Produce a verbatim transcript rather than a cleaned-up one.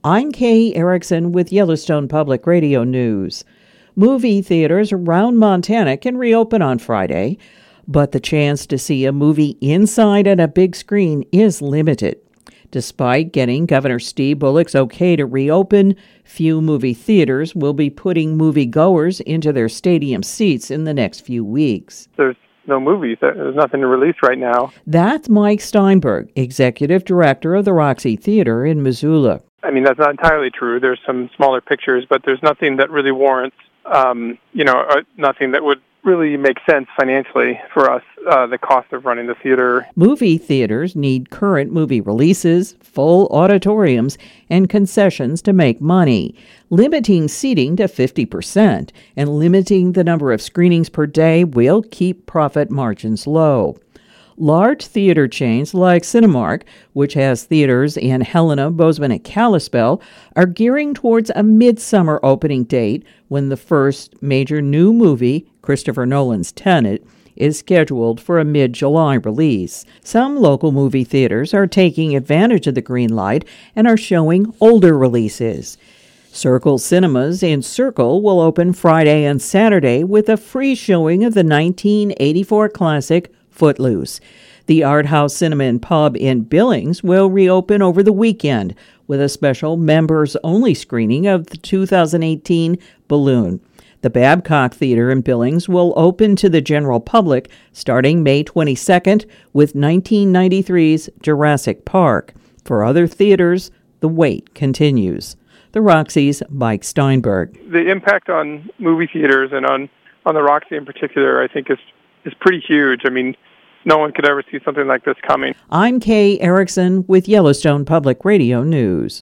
I'm Kay Erickson with Yellowstone Public Radio News. Movie theaters around Montana can reopen on Friday, but the chance to see a movie inside on a big screen is limited. Despite getting Governor Steve Bullock's okay to reopen, few movie theaters will be putting moviegoers into their stadium seats in the next few weeks. There's no movies. There's nothing to release right now. That's Mike Steinberg, Executive Director of the Roxy Theater in Missoula. I mean, that's not entirely true. There's some smaller pictures, but there's nothing that really warrants, um, you know, uh, nothing that would really make sense financially for us, uh, the cost of running the theater. Movie theaters need current movie releases, full auditoriums, and concessions to make money. Limiting seating to fifty percent and limiting the number of screenings per day will keep profit margins low. Large theater chains like Cinemark, which has theaters in Helena, Bozeman, and Kalispell, are gearing towards a midsummer opening date when the first major new movie, Christopher Nolan's Tenet, is scheduled for a mid-July release. Some local movie theaters are taking advantage of the green light and are showing older releases. Circle Cinemas in Circle will open Friday and Saturday with a free showing of the nineteen eighty-four classic Footloose. The Art House Cinema and Pub in Billings will reopen over the weekend with a special members-only screening of the two thousand eighteen Balloon. The Babcock Theater in Billings will open to the general public starting May twenty-second with nineteen ninety-three's Jurassic Park. For other theaters, the wait continues. The Roxy's Mike Steinberg. The impact on movie theaters and on, on the Roxy in particular, I think, is is pretty huge. I mean, no one could ever see something like this coming. I'm Kay Erickson with Yellowstone Public Radio News.